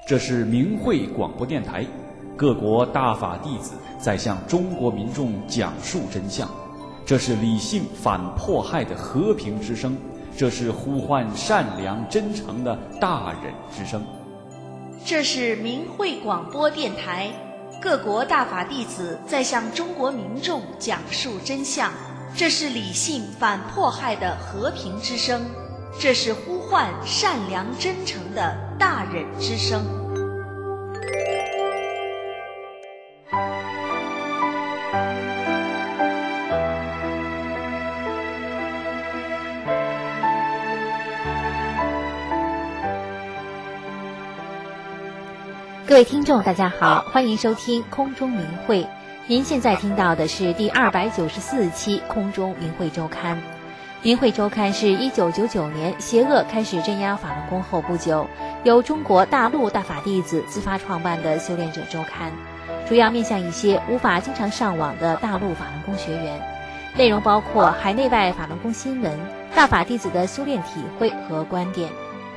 这是明慧广播电台，各国大法弟子在向中国民众讲述真相。这是理性反迫害的和平之声，这是呼唤善良真诚的大忍之声。 这是明慧广播电台，各国大法弟子在向中国民众讲述真相。这是理性反迫害的和平之声，这是呼唤善良真诚的大忍之声。 各位听众大家好，欢迎收听空中明慧。您现在听到的是第294期空中明慧周刊。明慧周刊是1999年邪恶开始镇压法轮功后不久，由中国大陆大法弟子自发创办的修炼者周刊，主要面向一些无法经常上网的大陆法轮功学员，内容包括海内外法轮功新闻、大法弟子的修炼体会和观点。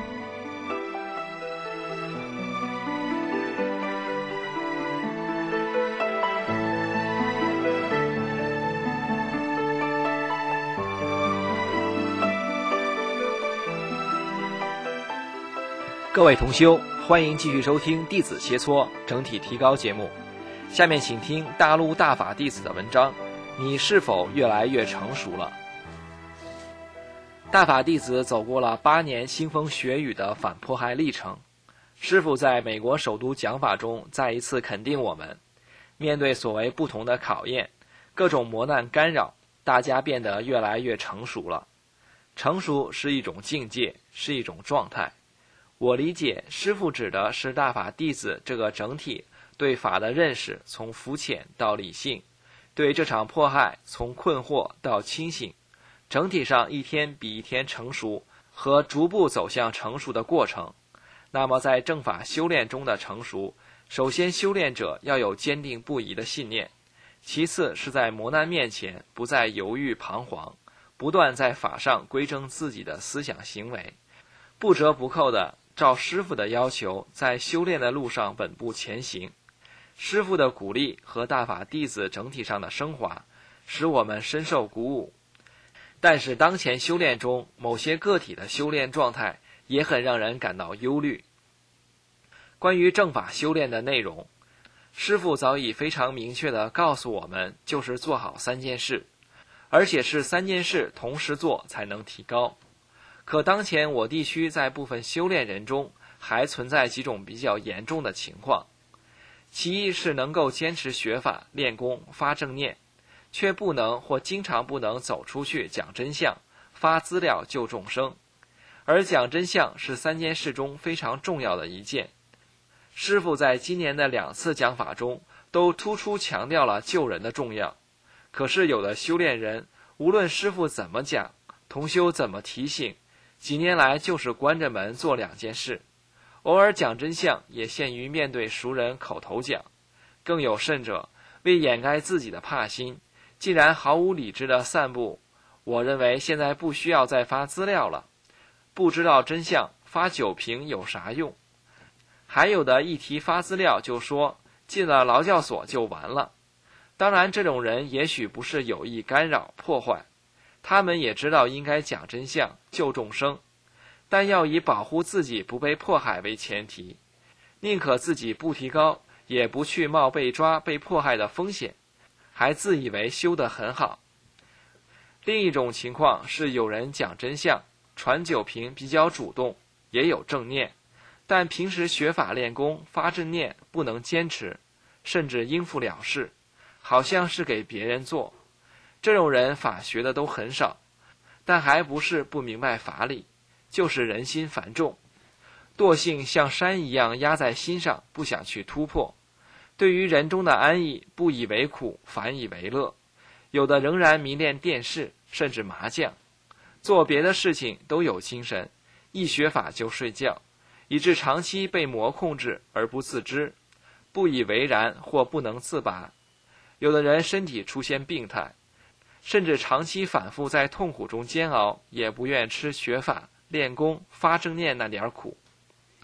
各位同修，欢迎继续收听弟子切磋整体提高节目。下面请听大陆大法弟子的文章，你是否越来越成熟了？大法弟子走过了8年腥风血雨的反迫害历程，师父在美国首都讲法中再一次肯定我们，面对所谓不同的考验，各种磨难干扰，大家变得越来越成熟了。成熟是一种境界，是一种状态。我理解师父指的是大法弟子这个整体对法的认识从肤浅到理性，对这场迫害从困惑到清醒，整体上一天比一天成熟和逐步走向成熟的过程。那么在正法修炼中的成熟，首先修炼者要有坚定不移的信念，其次是在磨难面前不再犹豫彷徨，不断在法上归正自己的思想行为，不折不扣的照师父的要求，在修炼的路上稳步前行。师父的鼓励和大法弟子整体上的升华，使我们深受鼓舞。但是当前修炼中，某些个体的修炼状态也很让人感到忧虑。关于正法修炼的内容，师父早已非常明确地告诉我们，就是做好3件事，而且是3件事同时做才能提高。可当前我地区在部分修炼人中还存在几种比较严重的情况。其一是能够坚持学法练功发正念，却不能或经常不能走出去讲真相发资料救众生，而讲真相是3件事中非常重要的一件。师父在今年的2次讲法中都突出强调了救人的重要。可是有的修炼人，无论师父怎么讲，同修怎么提醒，几年来就是关着门做2件事，偶尔讲真相也限于面对熟人口头讲，更有甚者，为掩盖自己的怕心，竟然毫无理智地散布我认为现在不需要再发资料了，不知道真相发酒瓶有啥用。还有的一提发资料就说进了劳教所就完了。当然这种人也许不是有意干扰破坏，他们也知道应该讲真相救众生，但要以保护自己不被迫害为前提，宁可自己不提高，也不去冒被抓被迫害的风险，还自以为修得很好。另一种情况是有人讲真相传酒瓶比较主动，也有正念，但平时学法练功发正念不能坚持，甚至应付了事，好像是给别人做。这种人法学的都很少，但还不是不明白法理，就是人心繁重，惰性像山一样压在心上，不想去突破。对于人中的安逸不以为苦，反以为乐。有的仍然迷恋电视，甚至麻将，做别的事情都有精神，一学法就睡觉，以致长期被魔控制而不自知，不以为然或不能自拔。有的人身体出现病态，甚至长期反复在痛苦中煎熬，也不愿吃学法练功发正念那点苦。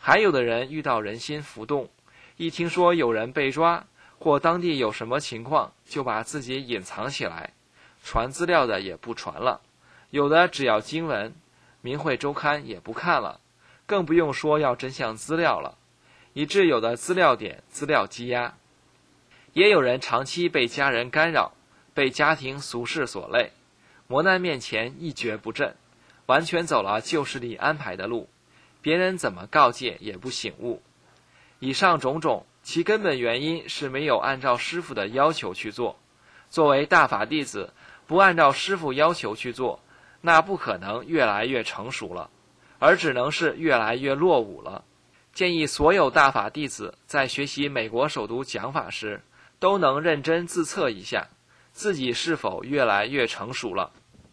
还有的人遇到人心浮动，一听说有人被抓或当地有什么情况，就把自己隐藏起来，传资料的也不传了，有的只要经文，明慧周刊也不看了，更不用说要真相资料了，以致有的资料点资料积压。也有人长期被家人干扰，被家庭俗事所累，磨难面前一蹶不振，完全走了旧势力安排的路，别人怎么告诫也不醒悟。以上种种，其根本原因是没有按照师父的要求去做。作为大法弟子，不按照师父要求去做，那不可能越来越成熟了，而只能是越来越落伍了。建议所有大法弟子在学习美国首都讲法时，都能认真自测一下，自己是否越来越成熟了。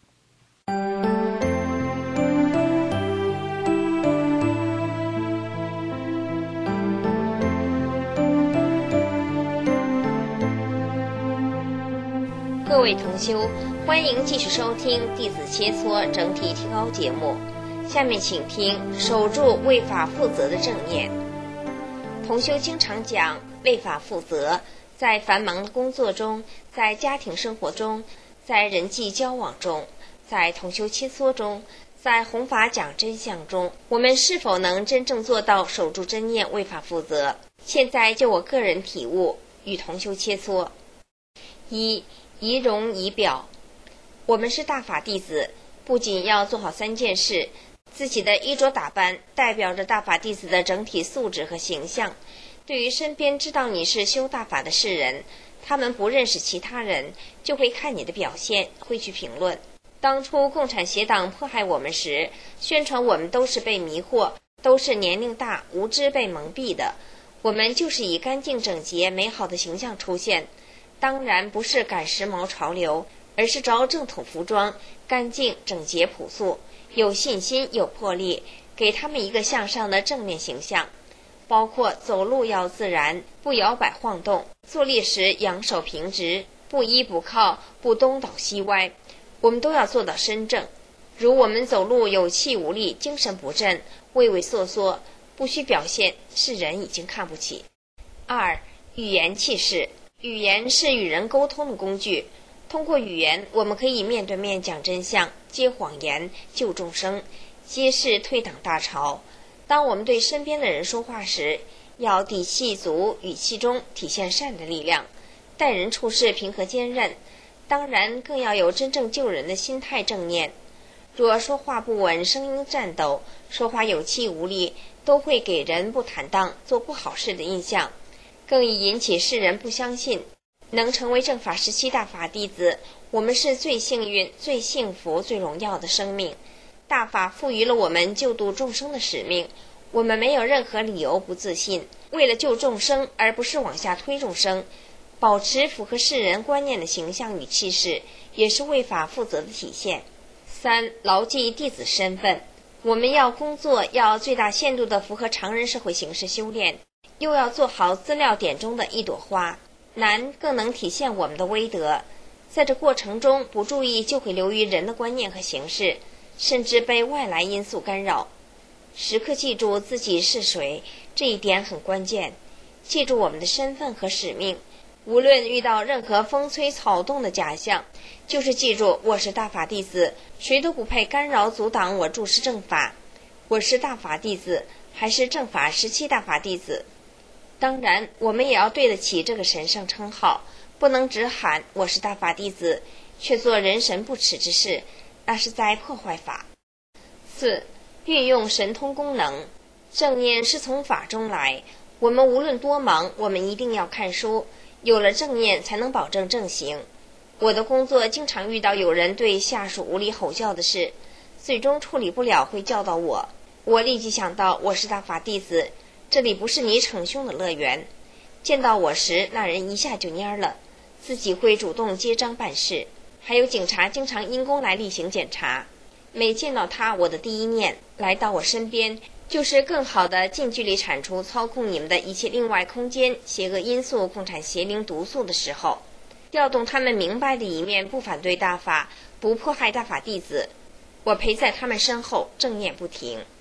各位同修，欢迎继续收听《弟子切磋整体提高》节目。下面请听守住为法负责的正念。同修经常讲为法负责，在繁忙的工作中，在家庭生活中，在人际交往中，在同修切磋中，在弘法讲真相中，我们是否能真正做到守住真念，为法负责？现在就我个人体悟，与同修切磋。一、仪容仪表。我们是大法弟子，不仅要做好3件事，自己的衣着打扮代表着大法弟子的整体素质和形象。对于身边知道你是修大法的世人，他们不认识其他人，就会看你的表现，会去评论。当初共产邪党迫害我们时，宣传我们都是被迷惑，都是年龄大无知被蒙蔽的，我们就是以干净整洁美好的形象出现。当然不是赶时髦潮流，而是着正统服装，干净整洁朴素，有信心有魄力，给他们一个向上的正面形象。包括走路要自然，不摇摆晃动，坐立时仰首平直，不依不靠，不东倒西歪，我们都要做到身正。如我们走路有气无力，精神不振，畏畏缩缩，不需表现，世人已经看不起。2、语言气势。语言是与人沟通的工具，通过语言，我们可以面对面讲真相，揭谎言，救众生，揭示退党大潮。当我们对身边的人说话时，要底气足，语气中体现善的力量，待人处事平和坚韧，当然更要有真正救人的心态正念。若说话不稳，声音颤抖，说话有气无力，都会给人不坦荡，做不好事的印象，更易引起世人不相信。能成为正法17大法弟子，我们是最幸运、最幸福、最荣耀的生命。大法赋予了我们救度众生的使命，我们没有任何理由不自信。为了救众生，而不是往下推众生，保持符合世人观念的形象与气势，也是为法负责的体现。3、牢记弟子身份。我们要工作，要最大限度地符合常人社会形式修炼，又要做好资料点中的一朵花，难更能体现我们的威德。在这过程中不注意，就会流于人的观念和形式，甚至被外来因素干扰。时刻记住自己是谁，这一点很关键。记住我们的身份和使命，无论遇到任何风吹草动的假象，就是记住我是大法弟子，谁都不配干扰阻挡我注释正法。我是大法弟子，还是正法17大法弟子。当然我们也要对得起这个神圣称号，不能只喊我是大法弟子，却做人神不耻之事，那是在破坏法。4、运用神通功能。正念是从法中来，我们无论多忙，我们一定要看书，有了正念才能保证正行。我的工作经常遇到有人对下属无理吼叫的事，最终处理不了会叫到我，我立即想到我是大法弟子，这里不是你逞凶的乐园。见到我时，那人一下就蔫了，自己会主动接章办事。还有警察经常因公来例行检查，每见到他，我的第一念来到我身边，就是更好的近距离铲除操控你们的一切另外空间、邪恶因素、共产邪灵毒素的时候，调动他们明白的一面，不反对大法，不迫害大法弟子。我陪在他们身后，正念不停。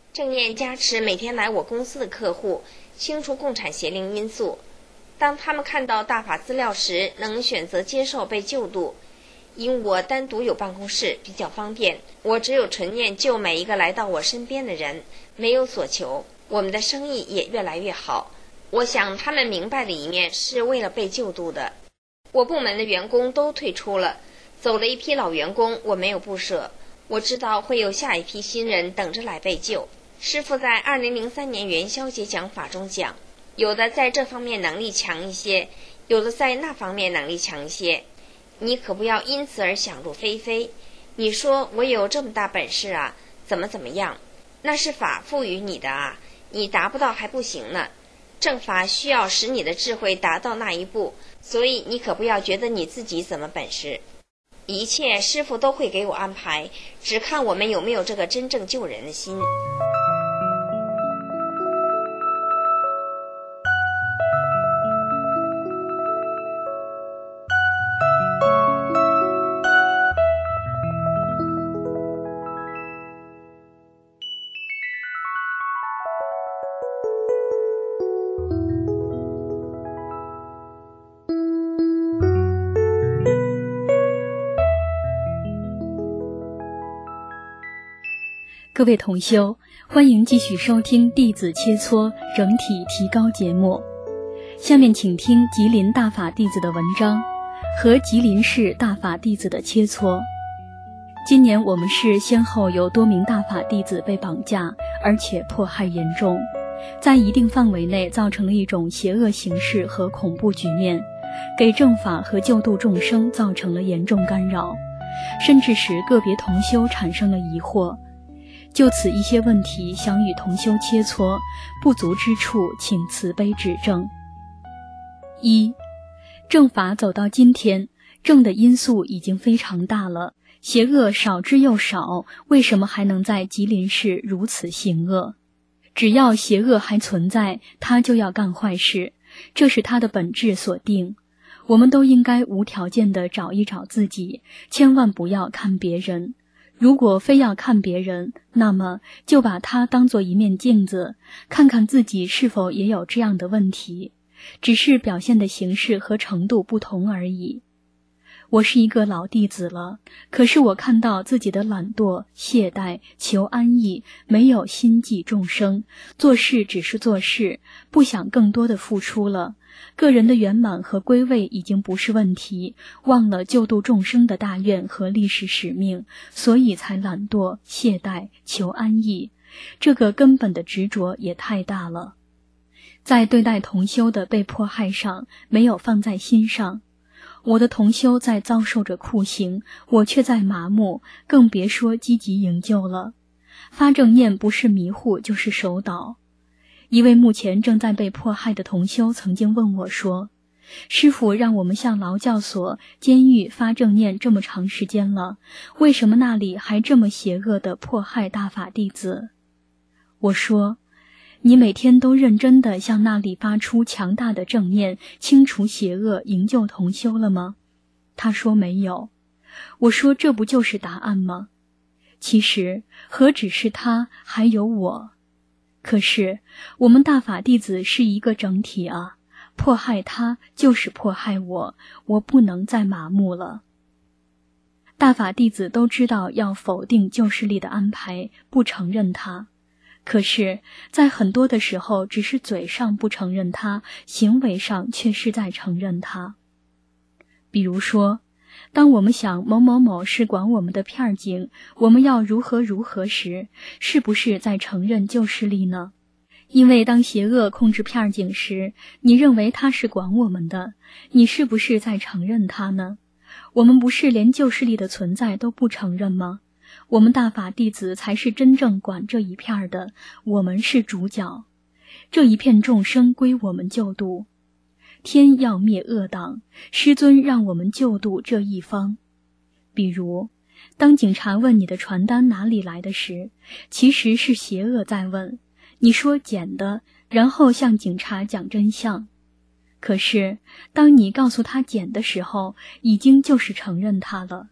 正念加持每天来我公司的客户，清除共产邪灵因素。当他们看到大法资料时，能选择接受被救度。因我单独有办公室，比较方便，我只有纯念救每一个来到我身边的人，没有所求。我们的生意也越来越好。我想他们明白的一面是为了被救度的。我部门的员工都退出了，走了一批老员工，我没有不舍。我知道会有下一批新人等着来被救。师父在2003年元宵节讲法中讲，有的在这方面能力强一些，有的在那方面能力强一些。你可不要因此而想入非非。你说我有这么大本事啊，怎么样？那是法赋予你的啊，你达不到还不行呢。正法需要使你的智慧达到那一步，所以你可不要觉得你自己怎么本事。一切师父都会给我安排，只看我们有没有这个真正救人的心。 各位同修，欢迎继续收听弟子切磋整体提高节目。下面请听吉林大法弟子的文章和吉林市大法弟子的切磋。今年我们市先后有多名大法弟子被绑架，而且迫害严重，在一定范围内造成了一种邪恶形势和恐怖局面，给正法和救度众生造成了严重干扰，甚至使个别同修产生了疑惑。就此一些问题想与同修切磋，不足之处请慈悲指正。一，正法走到今天，正的因素已经非常大了，邪恶少之又少，为什么还能在吉林市如此行恶？只要邪恶还存在，他就要干坏事，这是他的本质所定。我们都应该无条件地找一找自己，千万不要看别人。如果非要看别人，那么就把它当作一面镜子，看看自己是否也有这样的问题，只是表现的形式和程度不同而已。我是一个老弟子了，可是我看到自己的懒惰、懈怠、求安逸，没有心济众生，做事只是做事，不想更多的付出了。个人的圆满和归位已经不是问题，忘了救度众生的大愿和历史使命，所以才懒惰、懈怠、求安逸。这个根本的执着也太大了。在对待同修的被迫害上，没有放在心上。我的同修在遭受着酷刑，我却在麻木，更别说积极营救了。发正念不是迷糊就是手倒。一位目前正在被迫害的同修曾经问我说，师父让我们向劳教所、监狱发正念这么长时间了，为什么那里还这么邪恶地迫害大法弟子？我说，你每天都认真地向那里发出强大的正念，清除邪恶，营救同修了吗？他说没有。我说这不就是答案吗？其实何止是他，还有我。可是我们大法弟子是一个整体啊，迫害他就是迫害我，我不能再麻木了。大法弟子都知道要否定旧势力的安排，不承认他。可是在很多的时候，只是嘴上不承认他，行为上却是在承认他。比如说，当我们想某某某是管我们的片警，我们要如何如何时，是不是在承认旧势力呢？因为当邪恶控制片警时，你认为他是管我们的，你是不是在承认他呢？我们不是连旧势力的存在都不承认吗？我们大法弟子才是真正管这一片的，我们是主角，这一片众生归我们救度。天要灭恶党，师尊让我们救度这一方。比如，当警察问你的传单哪里来的时，其实是邪恶在问，你说捡的，然后向警察讲真相。可是，当你告诉他捡的时候，已经就是承认他了。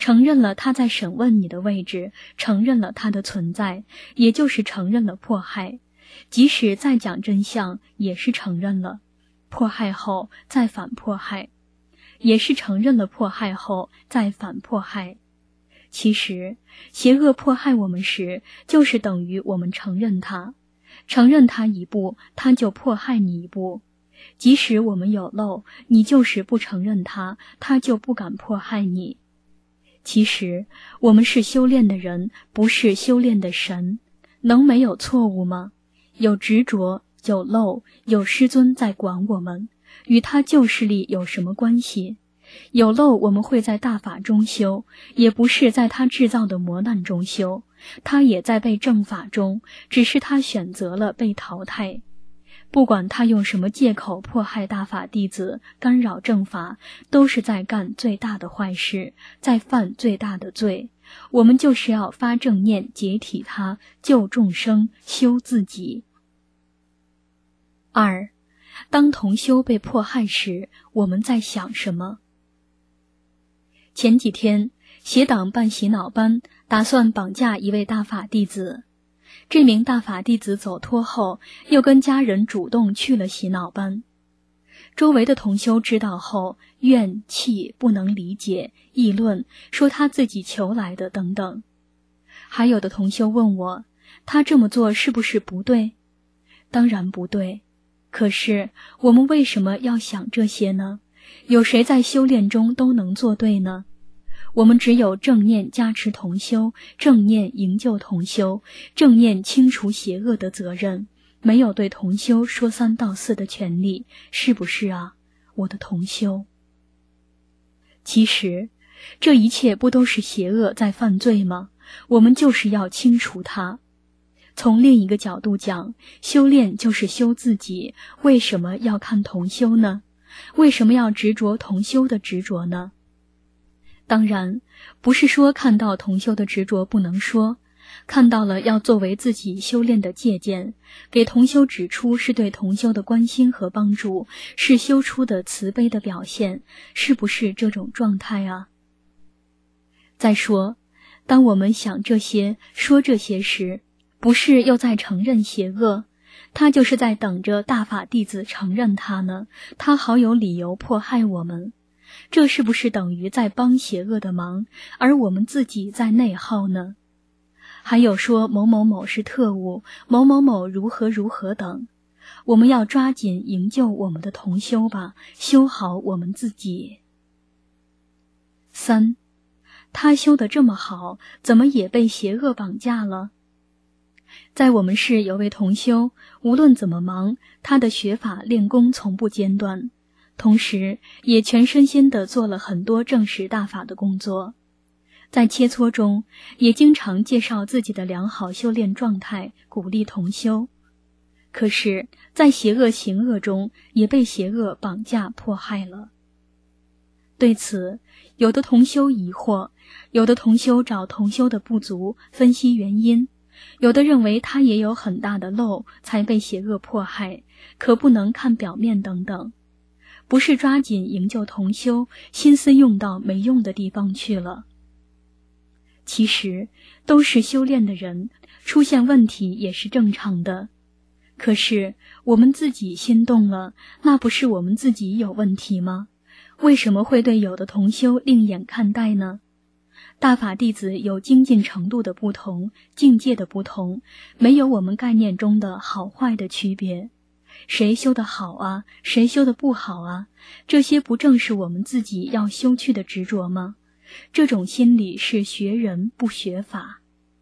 承认了他在审问你的位置，承认了他的存在，也就是承认了迫害。即使再讲真相，也是承认了迫害后再反迫害，也是承认了迫害后再反迫害。其实邪恶迫害我们时，就是等于我们承认它，承认它一步，它就迫害你一步。即使我们有漏，你就是不承认它，它就不敢迫害你。其实我们是修炼的人，不是修炼的神，能没有错误吗？有执着，有漏，有师尊在管我们，与他旧势力有什么关系？有漏我们会在大法中修，也不是在他制造的磨难中修，他也在被正法中，只是他选择了被淘汰。不管他用什么借口迫害大法弟子，干扰正法，都是在干最大的坏事，在犯最大的罪。我们就是要发正念，解体他，救众生，修自己。2. 当同修被迫害时，我们在想什么？前几天，邪党办洗脑班，打算绑架一位大法弟子。这名大法弟子走脱后，又跟家人主动去了洗脑班。周围的同修知道后，怨气不能理解，议论，说他自己求来的等等。还有的同修问我，他这么做是不是不对？当然不对。可是我们为什么要想这些呢？有谁在修炼中都能做对呢？我们只有正念加持同修，正念营救同修，正念清除邪恶的责任，没有对同修说三道四的权利，是不是啊，我的同修？其实这一切不都是邪恶在犯罪吗？我们就是要清除它。从另一个角度讲，修炼就是修自己，为什么要看同修呢？为什么要执着同修的执着呢？当然，不是说看到同修的执着不能说，看到了要作为自己修炼的借鉴，给同修指出是对同修的关心和帮助，是修出的慈悲的表现，是不是这种状态啊？再说，当我们想这些、说这些时，不是又在承认邪恶，他就是在等着大法弟子承认他呢，他好有理由迫害我们。这是不是等于在帮邪恶的忙，而我们自己在内耗呢？还有说某某某是特务，某某某如何如何等，我们要抓紧营救我们的同修吧，修好我们自己。3. 他修得这么好，怎么也被邪恶绑架了？在我们市有位同修，无论怎么忙，他的学法练功从不间断，同时也全身心地做了很多证实大法的工作。在切磋中，也经常介绍自己的良好修炼状态，鼓励同修。可是，在邪恶行恶中，也被邪恶绑架迫害了。对此，有的同修疑惑，有的同修找同修的不足，分析原因，有的认为他也有很大的漏，才被邪恶迫害，可不能看表面等等。不是抓紧营救同修，心思用到没用的地方去了。其实都是修炼的人，出现问题也是正常的。可是我们自己心动了，那不是我们自己有问题吗？为什么会对有的同修另眼看待呢？大法弟子有精进程度的不同，境界的不同，没有我们概念中的好坏的区别。谁修得好啊，谁修得不好啊，这些不正是我们自己要修去的执着吗？这种心理是学人不学法。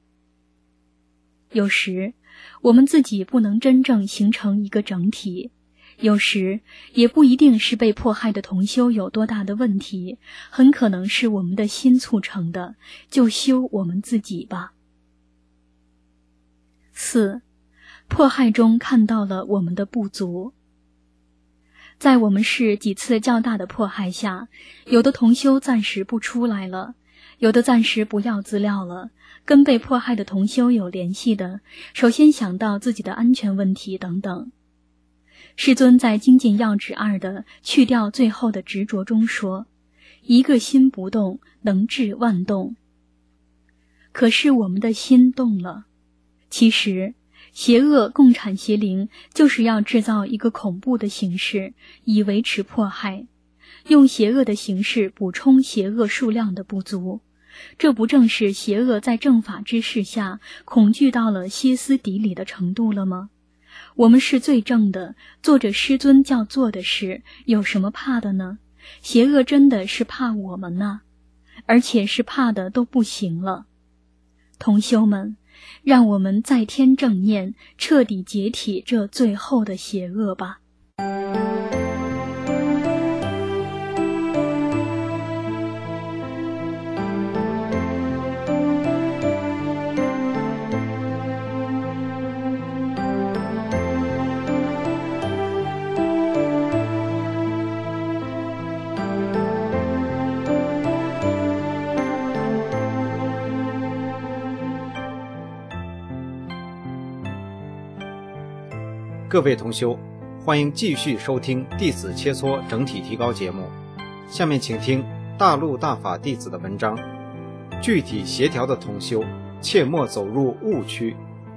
有时我们自己不能真正形成一个整体，有时也不一定是被迫害的同修有多大的问题，很可能是我们的心促成的，就修我们自己吧。4. 迫害中看到了我们的不足。在我们市几次较大的迫害下，有的同修暂时不出来了，有的暂时不要资料了，跟被迫害的同修有联系的，首先想到自己的安全问题等等。师尊在精进要旨2的去掉最后的执着中说， 一个心不动，能治万动。可是我们的心动了。其实邪恶共产邪灵就是要制造一个恐怖的形式，以维持迫害，用邪恶的形式补充邪恶数量的不足。这不正是邪恶在正法之势下恐惧到了歇斯底里的程度了吗？我们是最正的，做着师尊叫做的事，有什么怕的呢？邪恶真的是怕我们呢，而且是怕的都不行了。同修们，让我们再添正念，彻底解体这最后的邪恶吧。 各位同修，欢迎继续收听弟子切磋整体提高节目。下面请听大陆大法弟子的文章，具体协调的同修切莫走入误区。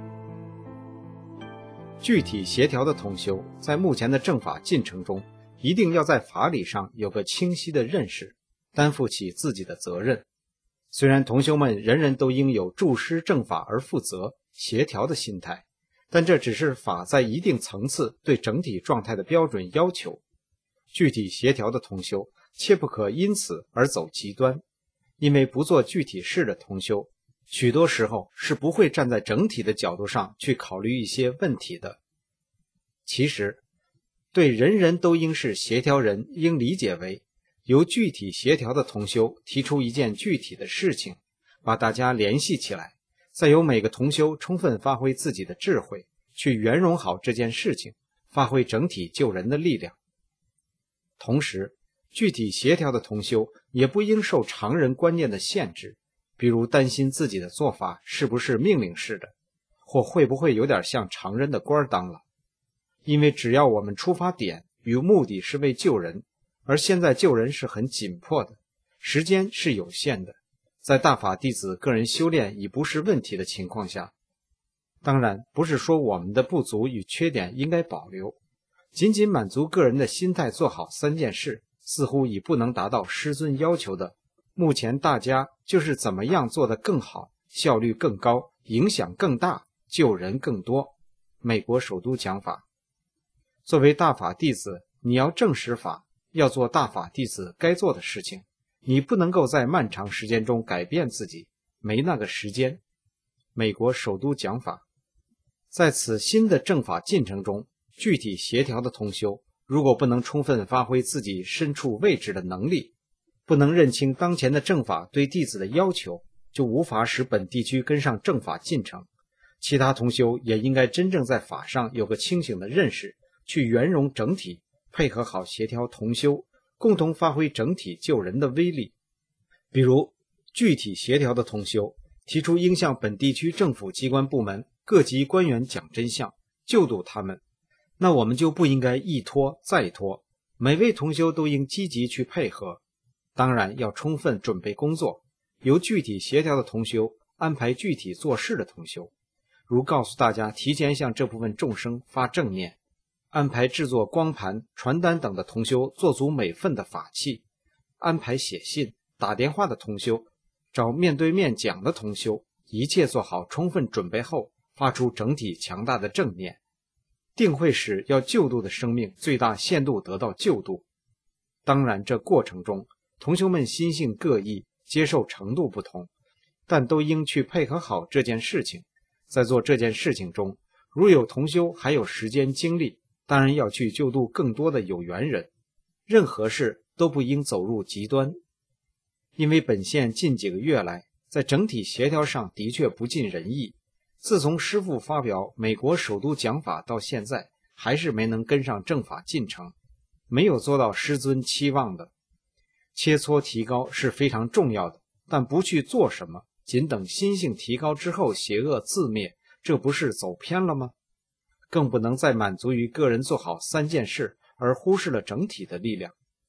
具体协调的同修在目前的正法进程中，一定要在法理上有个清晰的认识，担负起自己的责任。虽然同修们人人都应有助师正法而负责协调的心态，但这只是法在一定层次对整体状态的标准要求。具体协调的同修切不可因此而走极端，因为不做具体事的同修许多时候是不会站在整体的角度上去考虑一些问题的。其实对人人都应是协调人应理解为由具体协调的同修提出一件具体的事情，把大家联系起来，再由每个同修充分发挥自己的智慧，去圆融好这件事情，发挥整体救人的力量。同时，具体协调的同修也不应受常人观念的限制，比如担心自己的做法是不是命令式的，或会不会有点像常人的官当了。因为只要我们出发点与目的是为救人，而现在救人是很紧迫的，时间是有限的，在大法弟子个人修炼已不是问题的情况下，当然不是说我们的不足与缺点应该保留，仅仅满足个人的心态做好3件事，似乎已不能达到师尊要求的。目前大家就是怎么样做得更好，效率更高，影响更大，救人更多。美国首都讲法。作为大法弟子，你要正视法，要做大法弟子该做的事情，你不能够在漫长时间中改变自己，没那个时间。美国首都讲法。在此新的正法进程中，具体协调的同修如果不能充分发挥自己身处位置的能力，不能认清当前的正法对弟子的要求，就无法使本地区跟上正法进程。其他同修也应该真正在法上有个清醒的认识，去圆融整体，配合好协调同修，共同发挥整体救人的威力。比如具体协调的同修提出应向本地区政府机关部门各级官员讲真相，救度他们，那我们就不应该一拖再拖，每位同修都应积极去配合。当然要充分准备工作，由具体协调的同修安排具体做事的同修，如告诉大家提前向这部分众生发正念，安排制作光盘、传单等的同修做足每份的法器，安排写信、打电话的同修，找面对面讲的同修，一切做好充分准备后，发出整体强大的正念，定会使要救度的生命最大限度得到救度。当然这过程中同修们心性各异，接受程度不同，但都应去配合好这件事情。在做这件事情中，如有同修还有时间精力，当然要去救度更多的有缘人。任何事都不应走入极端，因为本县近几个月来在整体协调上的确不尽人意。自从师父发表美国首都讲法到现在，还是没能跟上正法进程，没有做到师尊期望的。切磋提高是非常重要的，但不去做什么，仅等心性提高之后邪恶自灭，这不是走偏了吗？更不能再满足于个人做好3件事而忽视了整体的力量。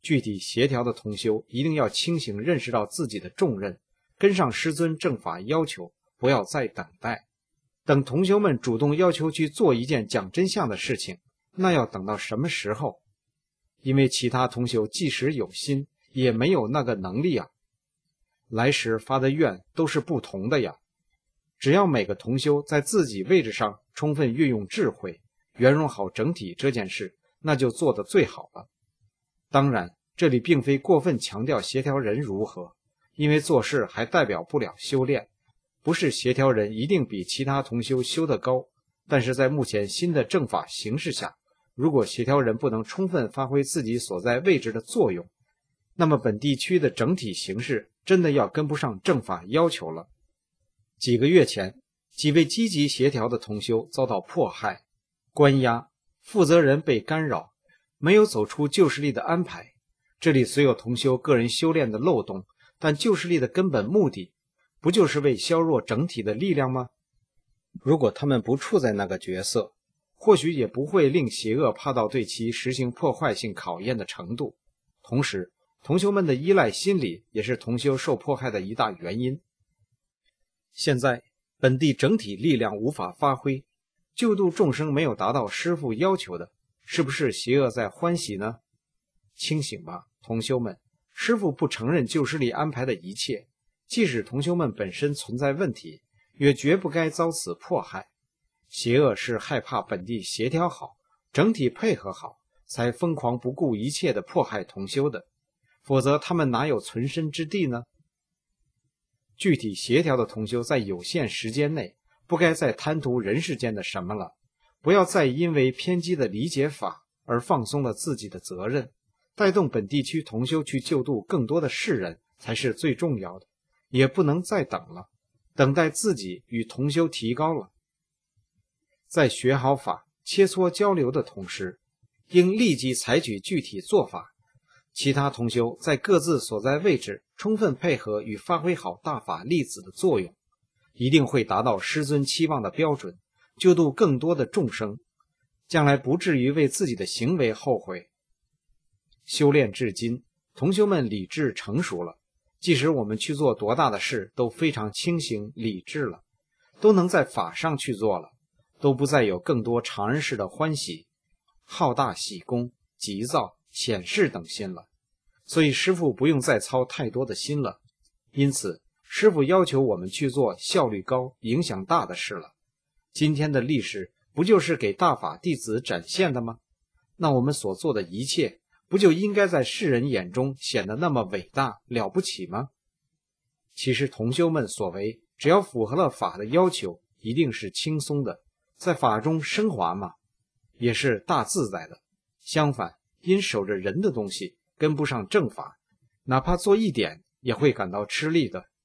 具体协调的同修一定要清醒认识到自己的重任，跟上师尊正法要求，不要再等待。等同修们主动要求去做一件讲真相的事情，那要等到什么时候？因为其他同修即使有心，也没有那个能力啊。来时发的愿都是不同的呀。只要每个同修在自己位置上充分运用智慧，圆融好整体这件事，那就做得最好了。当然，这里并非过分强调协调人如何，因为做事还代表不了修炼，不是协调人一定比其他同修修得高，但是在目前新的正法形势下，如果协调人不能充分发挥自己所在位置的作用，那么本地区的整体形势真的要跟不上正法要求了。几个月前，几位积极协调的同修遭到迫害、关押，负责人被干扰，没有走出救世力的安排。这里虽有同修个人修炼的漏洞，但救世力的根本目的不就是为削弱整体的力量吗？如果他们不处在那个角色，或许也不会令邪恶怕到对其实行破坏性考验的程度。同时，同修们的依赖心理也是同修受迫害的一大原因。现在本地整体力量无法发挥，救度众生没有达到师父要求的，是不是邪恶在欢喜呢？清醒吧，同修们，师父不承认救世力安排的一切，即使同修们本身存在问题，也绝不该遭此迫害。邪恶是害怕本地协调好，整体配合好，才疯狂不顾一切的迫害同修的，否则他们哪有存身之地呢？具体协调的同修在有限时间内，不该再贪图人世间的什么了，不要再因为偏激的理解法而放松了自己的责任，带动本地区同修去救度更多的世人才是最重要的，也不能再等了，等待自己与同修提高了。在学好法、切磋交流的同时，应立即采取具体做法。其他同修在各自所在位置充分配合与发挥好大法粒子的作用，一定会达到师尊期望的标准，救度更多的众生，将来不至于为自己的行为后悔。修炼至今，同修们理智成熟了，即使我们去做多大的事都非常清醒理智了，都能在法上去做了，都不再有更多常人式的欢喜、好大喜功、急躁、显示等心了，所以师父不用再操太多的心了。因此，师父要求我们去做效率高、影响大的事了。今天的历史不就是给大法弟子展现的吗？那我们所做的一切，不就应该在世人眼中显得那么伟大了不起吗？其实同修们所为，只要符合了法的要求，一定是轻松的，在法中升华嘛，也是大自在的。相反，因守着人的东西跟不上正法，哪怕做一点也会感到吃力的。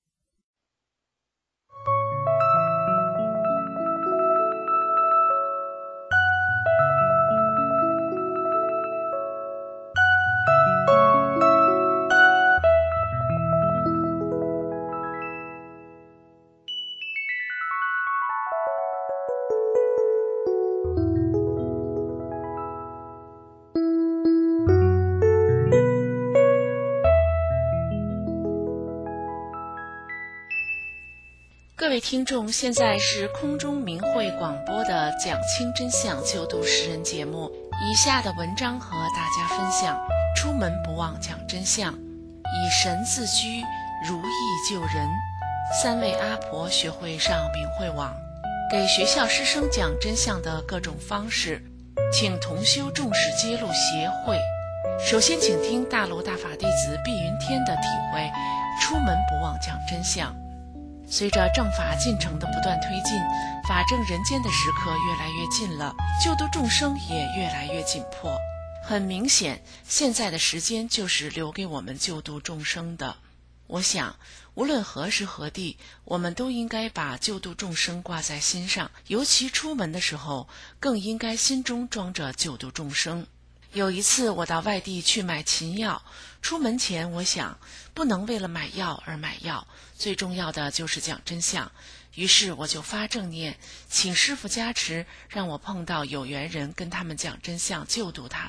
各位听众，现在是空中明慧广播的讲清真相救度世人节目。以下的文章和大家分享：出门不忘讲真相，以神自居，如意救人。3位阿婆学会上明慧网，给学校师生讲真相的各种方式，请同修重视揭露协会。首先请听大陆大法弟子碧云天的体会：出门不忘讲真相。随着正法进程的不断推进，法正人间的时刻越来越近了，救度众生也越来越紧迫。很明显，现在的时间就是留给我们救度众生的。我想，无论何时何地，我们都应该把救度众生挂在心上，尤其出门的时候，更应该心中装着救度众生。有一次我到外地去买秦药，出门前我想，不能为了买药而买药，最重要的就是讲真相。于是我就发正念，请师父加持，让我碰到有缘人，跟他们讲真相，救度他们。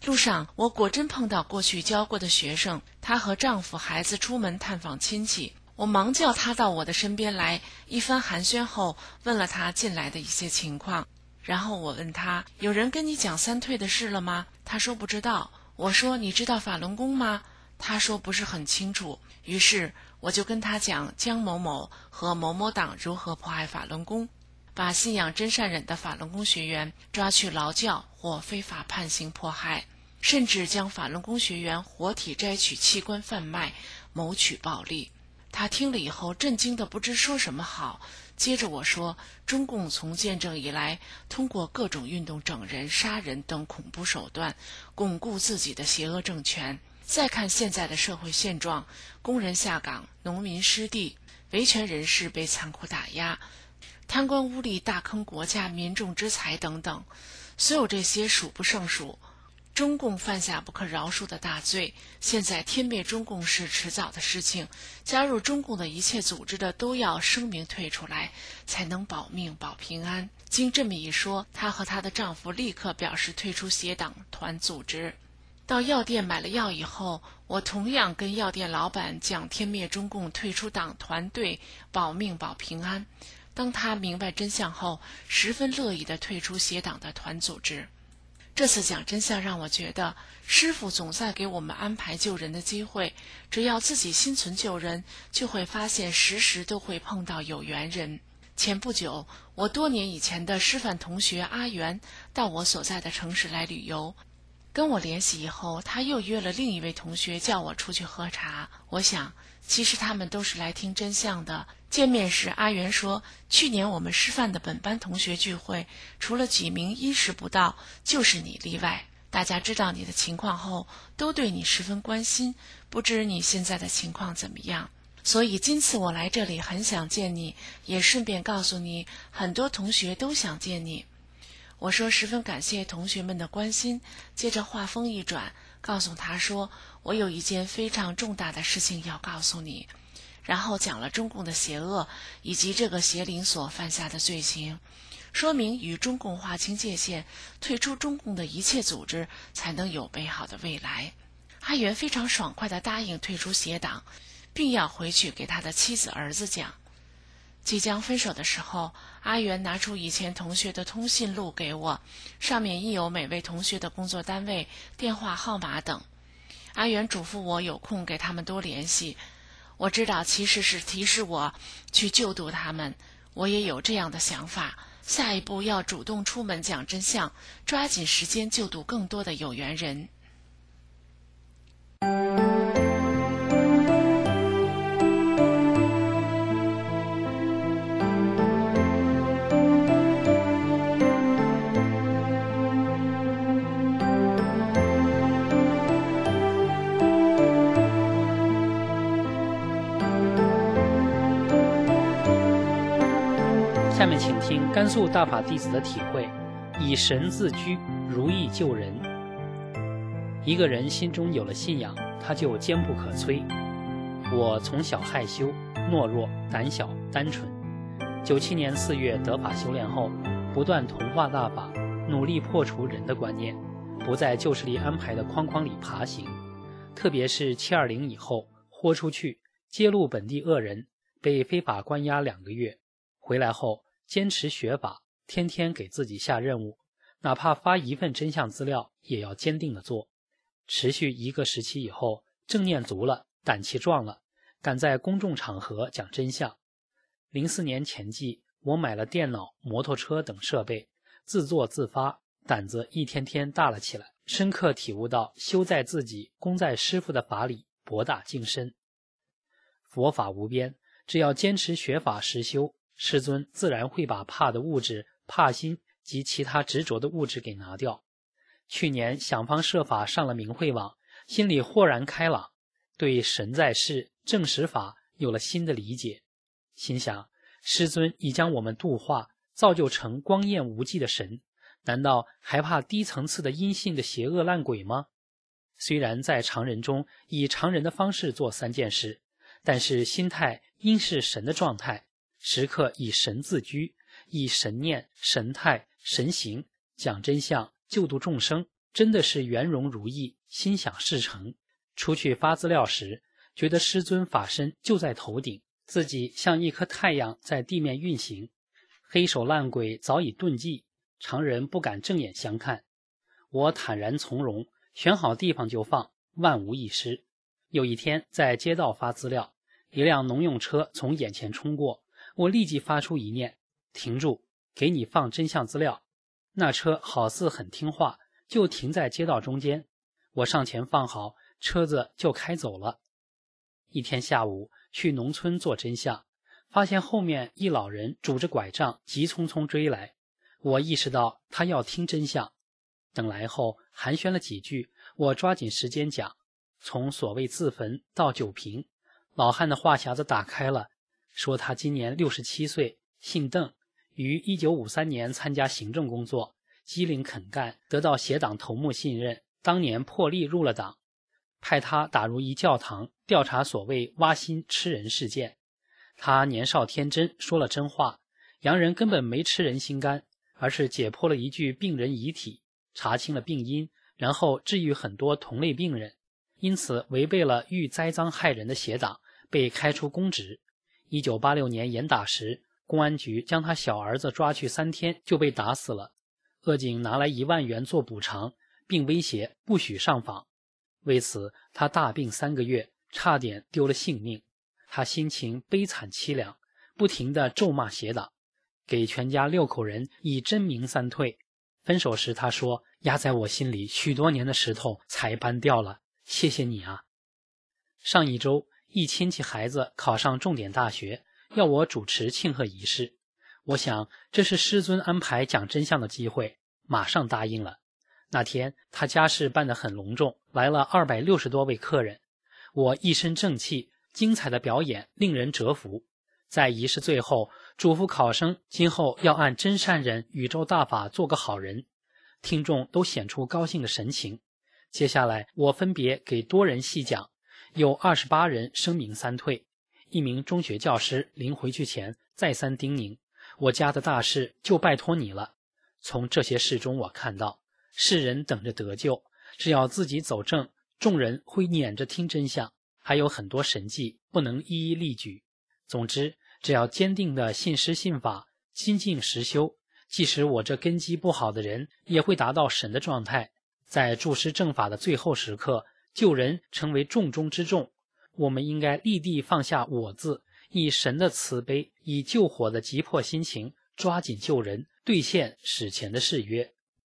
路上我果真碰到过去教过的学生，她和丈夫孩子出门探访亲戚，我忙叫她到我的身边来，一番寒暄后问了她近来的一些情况。然后我问她，有人跟你讲三退的事了吗？她说不知道。我说你知道法轮功吗？她说不是很清楚。于是我就跟她讲江某某和某某党如何迫害法轮功，把信仰真善忍的法轮功学员抓去劳教或非法判刑迫害，甚至将法轮功学员活体摘取器官贩卖，谋取暴利。他听了以后震惊得不知说什么好。接着我说，中共从建政以来，通过各种运动整人、杀人等恐怖手段，巩固自己的邪恶政权。再看现在的社会现状，工人下岗，农民失地，维权人士被残酷打压，贪官污吏大坑国家民众之财等等，所有这些数不胜数。中共犯下不可饶恕的大罪，现在天灭中共是迟早的事情，加入中共的一切组织的都要声明退出来，才能保命保平安。经这么一说，她和她的丈夫立刻表示退出协党团组织。到药店买了药以后，我同样跟药店老板讲天灭中共，退出党团队，保命保平安。当他明白真相后，十分乐意地退出协党的团组织。这次讲真相让我觉得，师父总在给我们安排救人的机会，只要自己心存救人，就会发现时时都会碰到有缘人。前不久，我多年以前的师范同学阿元到我所在的城市来旅游，跟我联系以后，他又约了另一位同学叫我出去喝茶。我想其实他们都是来听真相的。见面时，阿元说，去年我们师范的本班同学聚会，除了几名衣食不到，就是你例外。大家知道你的情况后，都对你十分关心，不知你现在的情况怎么样。所以今次我来这里很想见你，也顺便告诉你，很多同学都想见你。我说十分感谢同学们的关心，接着话锋一转，告诉他说，我有一件非常重大的事情要告诉你。然后讲了中共的邪恶以及这个邪灵所犯下的罪行，说明与中共划清界限，退出中共的一切组织，才能有美好的未来。阿元非常爽快地答应退出协党，并要回去给他的妻子儿子讲。即将分手的时候，阿元拿出以前同学的通讯录给我，上面印有每位同学的工作单位、电话号码等。阿元嘱咐我有空给他们多联系。我知道其实是提示我去救度他们，我也有这样的想法，下一步要主动出门讲真相，抓紧时间救度更多的有缘人。 下面请听甘肃大法弟子的体会：以神自居，如意救人。一个人心中有了信仰，他就坚不可摧。我从小害羞、懦弱、胆小、单纯。97年4月得法修炼后，不断同化大法，努力破除人的观念，不在旧势力安排的框框里爬行。特别是720以后，豁出去，揭露本地恶人，被非法关押2个月。回来后坚持学法，天天给自己下任务，哪怕发一份真相资料也要坚定地做。持续1个时期以后，正念足了，胆气壮了，敢在公众场合讲真相。04年前季，我买了电脑、摩托车等设备，自作自发，胆子一天天大了起来，深刻体悟到修在自己，功在师父的法理，博大精深。佛法无边，只要坚持学法实修，师尊自然会把怕的物质、怕心及其他执着的物质给拿掉。去年想方设法上了明慧网，心里豁然开朗，对神在世、正实法有了新的理解。心想，师尊已将我们度化，造就成光艳无际的神，难道还怕低层次的阴性的邪恶烂鬼吗？虽然在常人中以常人的方式做3件事，但是心态应是神的状态，时刻以神自居，以神念、神态、神行讲真相，救度众生， 真的是圆融如意，心想事成。出去发资料时，觉得师尊法身就在头顶，自己像一颗太阳在地面运行，黑手烂鬼早已遁迹，常人不敢正眼相看。我坦然从容，选好地方就放，万无一失。有一天在街道发资料，一辆农用车从眼前冲过，我立即发出一念：停住，给你放真相资料。那车好似很听话，就停在街道中间。我上前放好，车子就开走了。一天下午去农村做真相，发现后面一老人拄着拐杖急匆匆追来。我意识到他要听真相，等来后寒暄了几句，我抓紧时间讲，从所谓自焚到酒瓶。老汉的话匣子打开了，说他今年67岁，姓邓，于1953年参加行政工作，机灵肯干，得到协党头目信任，当年破例入了党，派他打入一教堂调查所谓挖心吃人事件。他年少天真，说了真话，洋人根本没吃人心肝，而是解剖了一具病人遗体，查清了病因，然后治愈很多同类病人，因此违背了欲栽赃害人的邪党，被开除公职。1986年严打时，公安局将他小儿子抓去3天就被打死了，恶警拿来1万元做补偿，并威胁不许上访。为此他大病3个月，差点丢了性命。他心情悲惨凄凉，不停地咒骂邪党，给全家6口人以真名3退。分手时他说，压在我心里许多年的石头才搬掉了，谢谢你啊。上一周一亲戚孩子考上重点大学，要我主持庆贺仪式。我想这是师尊安排讲真相的机会，马上答应了。那天他家事办得很隆重，来了260多位客人。我一身正气，精彩的表演令人折服。在仪式最后，嘱咐考生今后要按真善忍宇宙大法做个好人。听众都显出高兴的神情。接下来我分别给多人细讲，有28人声名3退。一名中学教师临回去前再三叮咛，我家的大事就拜托你了。从这些事中我看到，世人等着得救，只要自己走正，众人会撵着听真相，还有很多神迹不能一一例举。总之，只要坚定地信师信法，精进实修，即使我这根基不好的人也会达到神的状态。在注师正法的最后时刻，救人成为重中之重。我们应该立地放下我字，以神的慈悲，以救火的急迫心情，抓紧救人，兑现史前的誓约。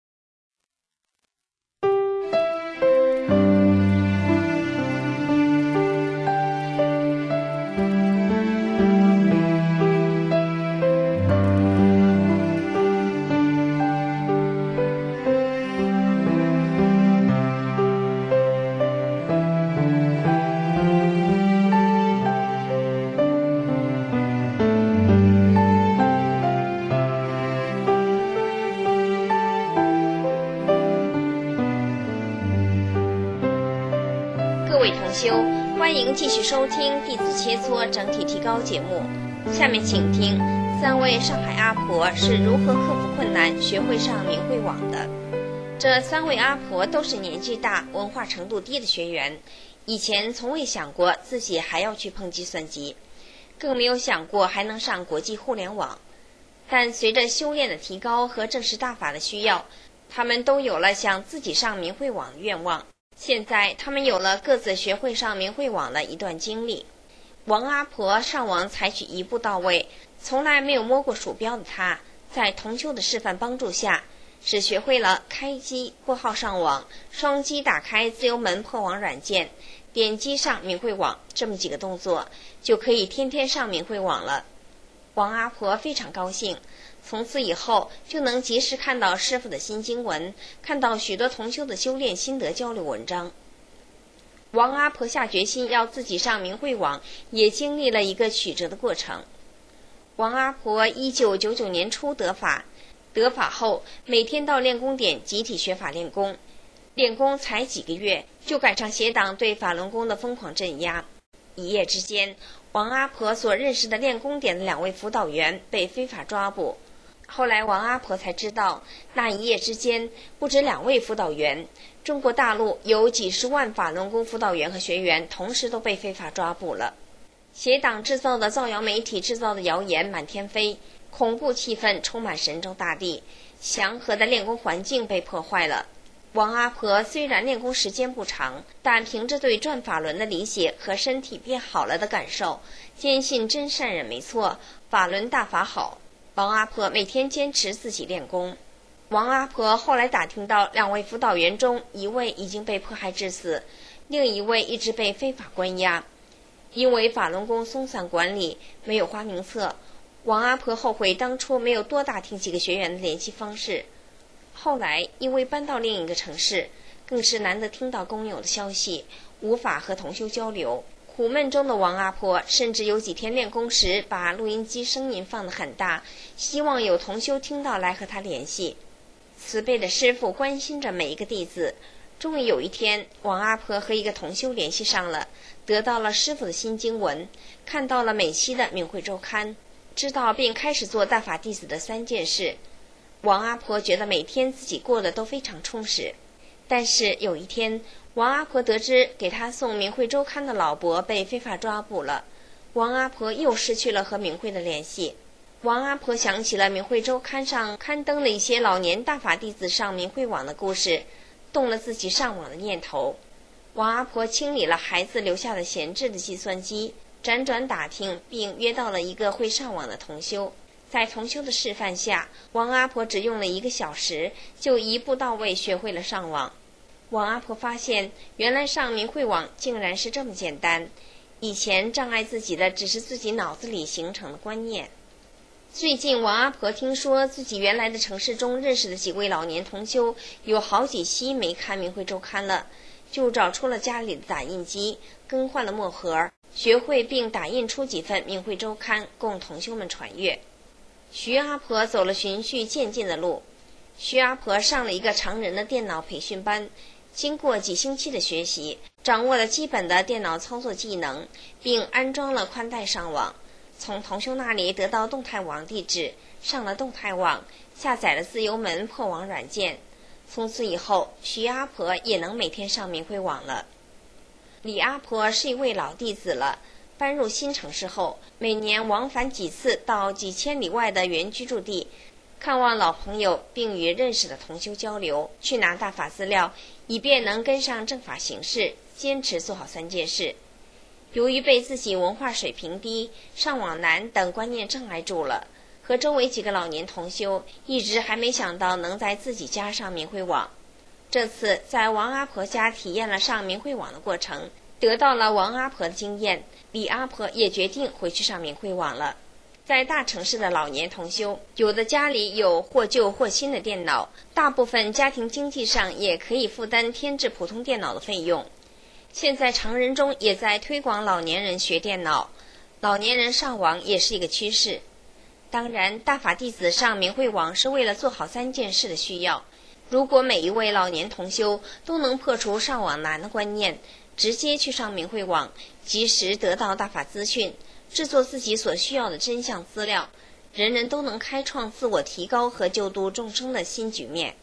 欢迎继续收听《弟子切磋整体提高》节目。下面请听3位上海阿婆是如何克服困难学会上明慧网的。这3位阿婆都是年纪大、文化程度低的学员，以前从未想过自己还要去碰计算机，更没有想过还能上国际互联网。但随着修炼的提高和正式大法的需要，他们都有了想自己上明慧网的愿望。现在他们有了各自学会上明慧网的一段经历。王阿婆上网采取一步到位，从来没有摸过鼠标的她，在同修的示范帮助下，只学会了开机、拨号上网、双击打开自由门破网软件、点击上明慧网这么几个动作，就可以天天上明慧网了。王阿婆非常高兴，从此以后就能及时看到师父的新经文，看到许多同修的修炼心得交流文章。王阿婆下决心要自己上明慧网，也经历了一个曲折的过程。王阿婆1999年初得法后每天到练功点集体学法练功，练功才几个月就赶上邪党对法轮功的疯狂镇压。一夜之间，王阿婆所认识的练功点的2位辅导员被非法抓捕， 后来王阿婆才知道，那一夜之间，不止2位辅导员，中国大陆有几十万法轮功辅导员和学员同时都被非法抓捕了。邪党制造的造谣媒体制造的谣言满天飞，恐怖气氛充满神州大地，祥和的练功环境被破坏了。王阿婆虽然练功时间不长，但凭着对转法轮的理解和身体变好了的感受，坚信真善忍没错，法轮大法好。王阿婆每天坚持自己练功。王阿婆后来打听到2位辅导员中1位已经被迫害致死，另1位一直被非法关押。因为法轮功松散管理，没有花名册，王阿婆后悔当初没有多打听几个学员的联系方式。后来因为搬到另一个城市，更是难得听到工友的消息，无法和同修交流。苦闷中的王阿婆甚至有几天练功时把录音机声音放得很大，希望有同修听到来和她联系。慈悲的师父关心着每一个弟子。终于有一天，王阿婆和一个同修联系上了，得到了师父的新经文，看到了每期的明慧周刊，知道并开始做大法弟子的3件事。王阿婆觉得每天自己过得都非常充实。但是有一天，王阿婆得知给她送明慧周刊的老伯被非法抓捕了，王阿婆又失去了和明慧的联系。王阿婆想起了明慧周刊上刊登了一些老年大法弟子上明慧网的故事，动了自己上网的念头。王阿婆清理了孩子留下的闲置的计算机，辗转打听，并约到了一个会上网的同修。在同修的示范下，王阿婆只用了1个小时，就一步到位学会了上网。王阿婆发现，原来上明慧网竟然是这么简单，以前障碍自己的只是自己脑子里形成的观念。最近王阿婆听说自己原来的城市中认识的几位老年同修有好几期没看明慧周刊了，就找出了家里的打印机，更换了墨盒，学会并打印出几份明慧周刊供同修们传阅。徐阿婆走了循序渐进的路。徐阿婆上了一个常人的电脑培训班，经过几星期的学习，掌握了基本的电脑操作技能，并安装了宽带上网。从同修那里得到动态网地址，上了动态网，下载了自由门破网软件。从此以后，徐阿婆也能每天上明慧网了。李阿婆是一位老弟子了，搬入新城市后，每年往返几次到几千里外的原居住地，看望老朋友，并与认识的同修交流，去拿大法资料，以便能跟上正法形势，坚持做好3件事。由于被自己文化水平低、上网难等观念障碍住了，和周围几个老年同修一直还没想到能在自己家上明慧网。这次在王阿婆家体验了上明慧网的过程，得到了王阿婆的经验，李阿婆也决定回去上明慧网了。在大城市的老年同修，有的家里有或旧或新的电脑，大部分家庭经济上也可以负担添置普通电脑的费用。现在常人中也在推广老年人学电脑，老年人上网也是一个趋势。当然，大法弟子上明慧网是为了做好3件事的需要。如果每一位老年同修都能破除上网难的观念，直接去上明慧网，及时得到大法资讯，制作自己所需要的真相资料，人人都能开创自我提高和救度众生的新局面。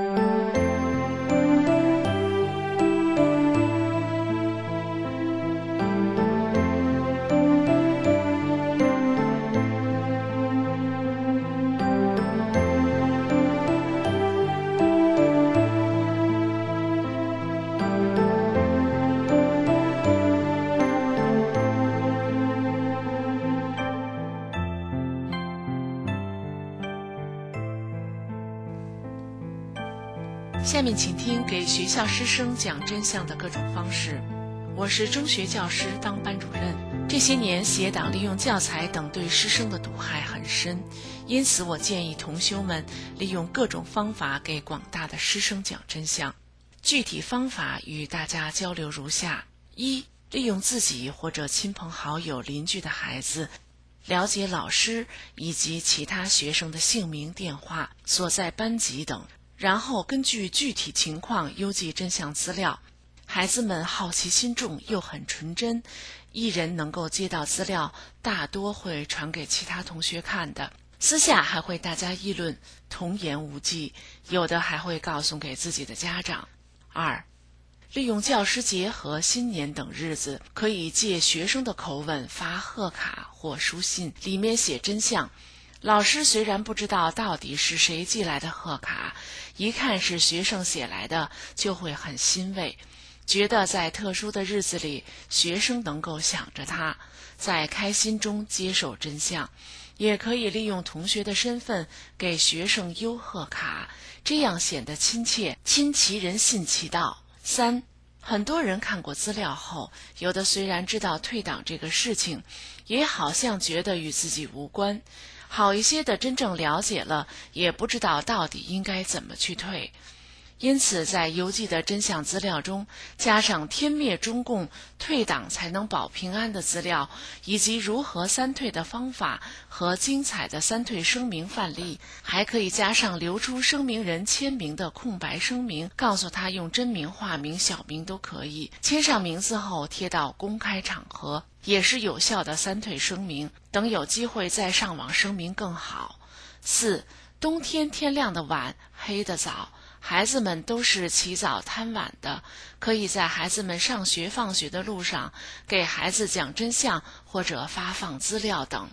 下面请听给学校师生讲真相的各种方式。我是中学教师，当班主任。这些年邪党利用教材等对师生的毒害很深，因此我建议同修们利用各种方法给广大的师生讲真相。具体方法与大家交流如下：一、利用自己或者亲朋好友、邻居的孩子，了解老师以及其他学生的姓名、电话、所在班级等，然后根据具体情况邮寄真相资料。孩子们好奇心重又很纯真，一人能够接到资料，大多会传给其他同学看的。 私下还会大家议论，童言无忌，有的还会告诉给自己的家长。2. 利用教师节和新年等日子，可以借学生的口吻发贺卡或书信，里面写真相。老师虽然不知道到底是谁寄来的贺卡，一看是学生写来的，就会很欣慰，觉得在特殊的日子里，学生能够想着他，在开心中接受真相。也可以利用同学的身份给学生邮贺卡，这样显得亲切，亲其人信其道。3. 很多人看过资料后，有的虽然知道退党这个事情，也好像觉得与自己无关，好一些的真正了解了，也不知道到底应该怎么去退。因此在邮寄的真相资料中加上天灭中共，退党才能保平安的资料，以及如何三退的方法和精彩的三退声明范例，还可以加上留出声明人签名的空白声明，告诉他用真名、化名、小名都可以，签上名字后贴到公开场合，也是有效的三退声明。等有机会再上网声明更好。4. 冬天天亮的晚，黑的早，孩子们都是起早贪晚的，可以在孩子们上学放学的路上给孩子讲真相，或者发放资料等。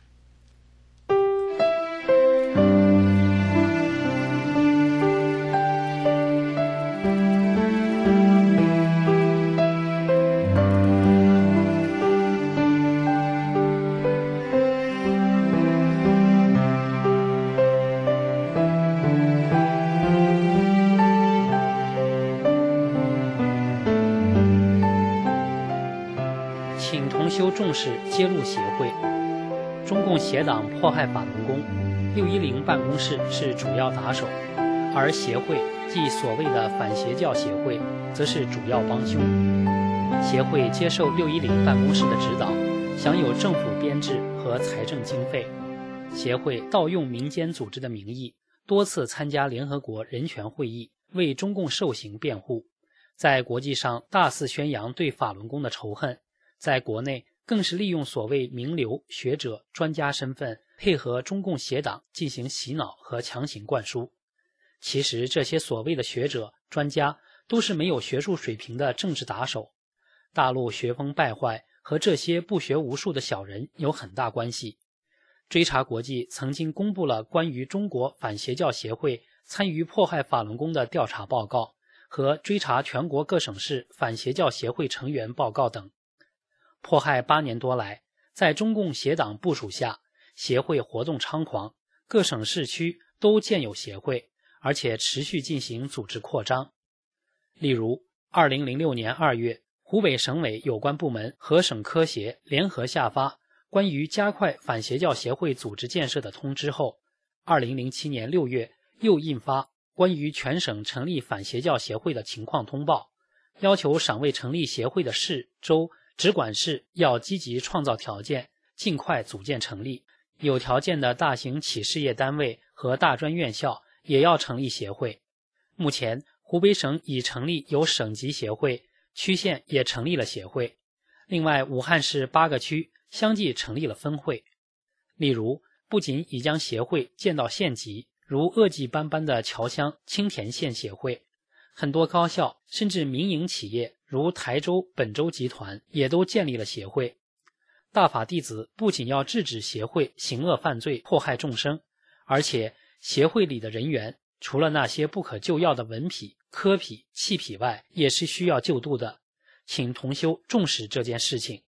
请同修重视揭露协会。中共协党迫害法轮功，610办公室是主要打手，而协会即所谓的反邪教协会则是主要帮凶。协会接受610办公室的指导，享有政府编制和财政经费。协会盗用民间组织的名义，多次参加联合国人权会议，为中共受刑辩护，在国际上大肆宣扬对法轮功的仇恨，在国内更是利用所谓名流、学者、专家身份，配合中共协党进行洗脑和强行灌输。其实这些所谓的学者、专家都是没有学术水平的政治打手。大陆学风败坏和这些不学无术的小人有很大关系。追查国际曾经公布了关于中国反邪教协会参与迫害法轮功的调查报告和追查全国各省市反邪教协会成员报告等。迫害8年多来，在中共协党部署下，协会活动猖狂，各省市区都建有协会，而且持续进行组织扩张。例如2006年2月，湖北省委有关部门和省科协联合下发关于加快反邪教协会组织建设的通知后，2007年6月又印发关于全省成立反邪教协会的情况通报，要求尚未成立协会的市、州、直管市要积极创造条件，尽快组建成立。有条件的大型企事业单位和大专院校也要成立协会。目前，湖北省已成立有省级协会，区县也成立了协会。另外，武汉市8个区相继成立了分会。例如，不仅已将协会建到县级，如恶迹斑斑的侨乡青田县协会，很多高校甚至民营企业如台州本州集团也都建立了协会。大法弟子不仅要制止协会行恶犯罪迫害众生，而且协会里的人员除了那些不可救药的文痞、科痞、气痞外，也是需要救度的，请同修重视这件事情。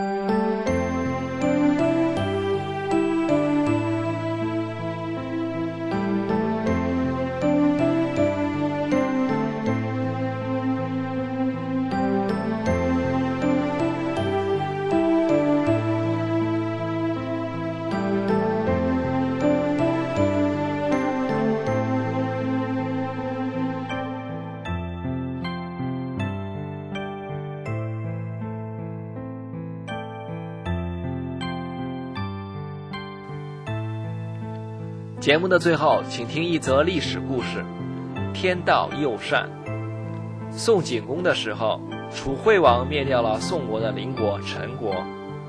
节目的最后，请听一则历史故事。天道佑善。宋景公的时候，楚惠王灭掉了宋国的邻国陈国，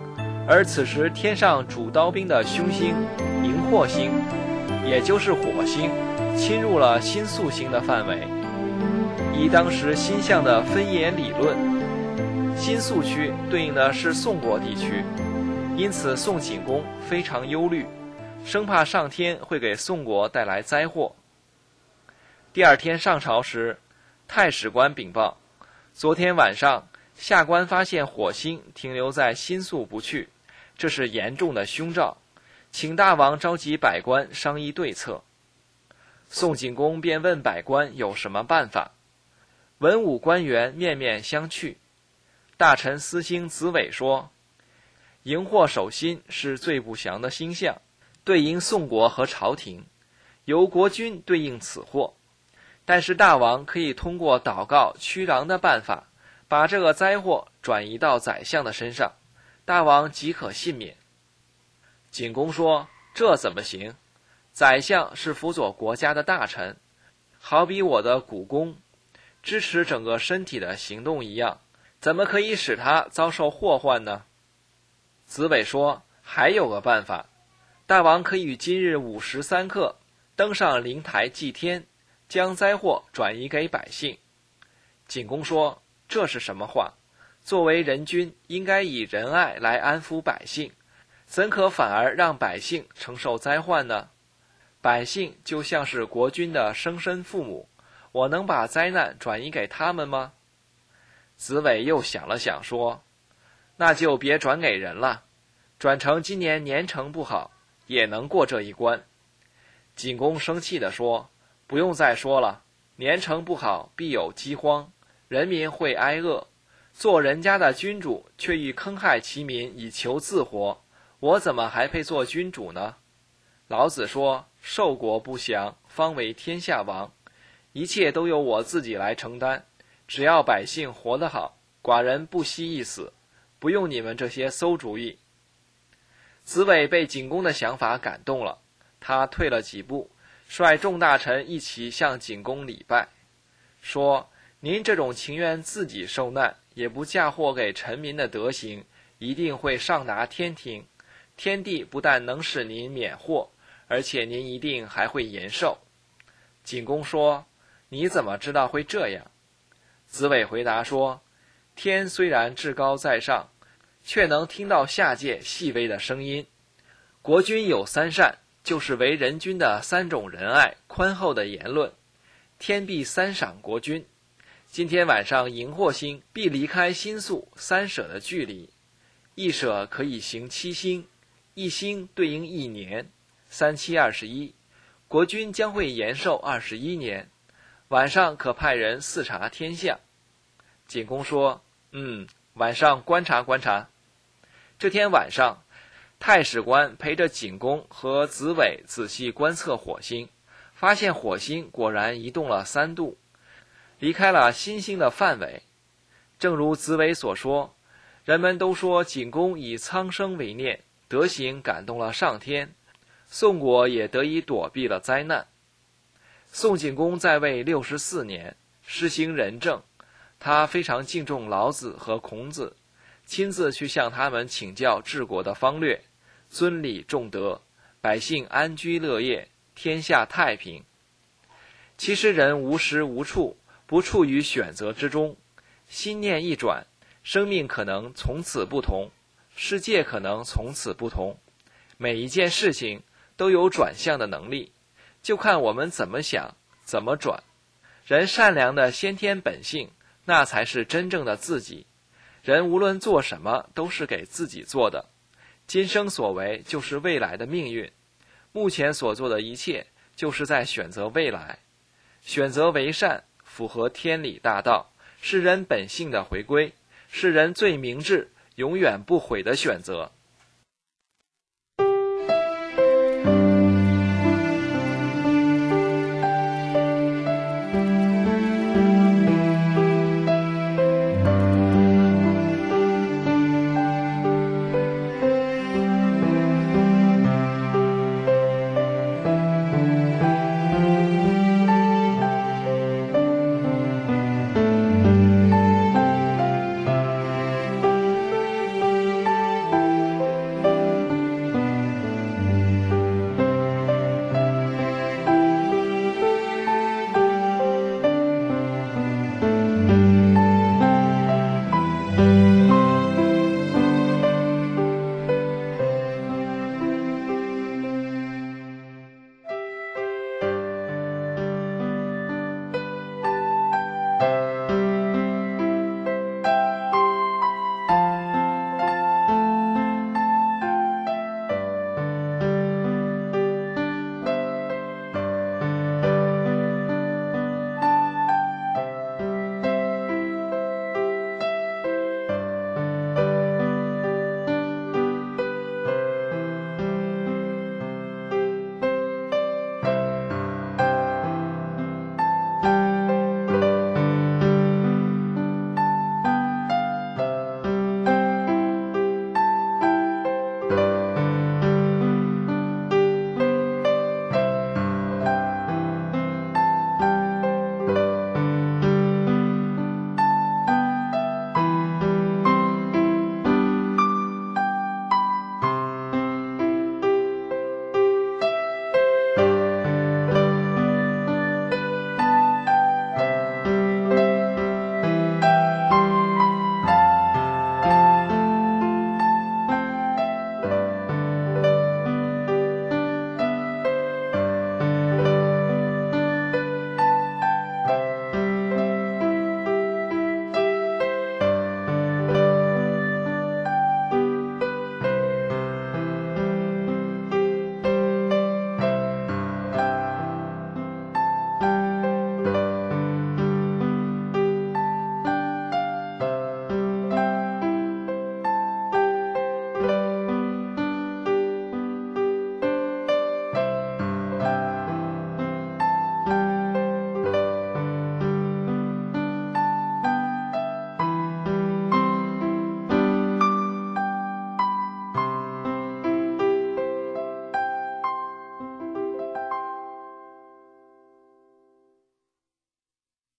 而此时天上主刀兵的凶星荧惑星，也就是火星，侵入了新宿星的范围。以当时星象的分野理论，新宿区对应的是宋国地区，因此宋景公非常忧虑，生怕上天会给宋国带来灾祸。第二天上朝时，太史官禀报，昨天晚上下官发现火星停留在新宿不去，这是严重的凶兆，请大王召集百官商议对策。宋景公便问百官有什么办法，文武官员面面相觑。大臣司星子伟说，荧惑守心是最不祥的星象，对应宋国和朝廷，由国君对应此祸。但是大王可以通过祷告驱狼的办法，把这个灾祸转移到宰相的身上，大王即可幸免。景公说，这怎么行？宰相是辅佐国家的大臣，好比我的股肱，支持整个身体的行动一样，怎么可以使他遭受祸患呢？子伟说，还有个办法，大王可以于今日午时3刻登上灵台祭天，将灾祸转移给百姓。景公说，这是什么话？作为人君，应该以仁爱来安抚百姓，怎可反而让百姓承受灾患呢？百姓就像是国君的生身父母，我能把灾难转移给他们吗？子伟又想了想说，那就别转给人了，转成今年年成不好，也能过这一关。景公生气地说，不用再说了，年成不好必有饥荒，人民会挨饿，做人家的君主却欲坑害其民以求自活，我怎么还配做君主呢？老子说，寿国不祥，方为天下王，一切都由我自己来承担，只要百姓活得好，寡人不惜一死，不用你们这些馊主意。子伟被景公的想法感动了，他退了几步，率众大臣一起向景公礼拜，说，您这种情愿自己受难，也不嫁祸给臣民的德行，一定会上达天庭，天帝不但能使您免祸，而且您一定还会延寿。景公说，你怎么知道会这样？子伟回答说，天虽然至高在上，却能听到下界细微的声音。国君有3善，就是为人君的3种仁爱宽厚的言论，天必3赏国君。今天晚上荧惑星必离开新宿3舍的距离，1舍可以行7星，1星对应1年，3、7、21，国君将会延寿21年，晚上可派人视察天象。景公说，晚上观察观察。这天晚上，太史官陪着景公和子伟仔细观测火星，发现火星果然移动了3度，离开了新星的范围。正如子伟所说，人们都说景公以苍生为念，德行感动了上天，宋国也得以躲避了灾难。宋景公在位64年，施行仁政，他非常敬重老子和孔子，亲自去向他们请教治国的方略，尊礼重德，百姓安居乐业，天下太平。其实人无时无处不处于选择之中，心念一转，生命可能从此不同，世界可能从此不同，每一件事情都有转向的能力，就看我们怎么想，怎么转。人善良的先天本性，那才是真正的自己。人无论做什么都是给自己做的，今生所为就是未来的命运，目前所做的一切就是在选择未来。选择为善，符合天理大道，是人本性的回归，是人最明智永远不悔的选择。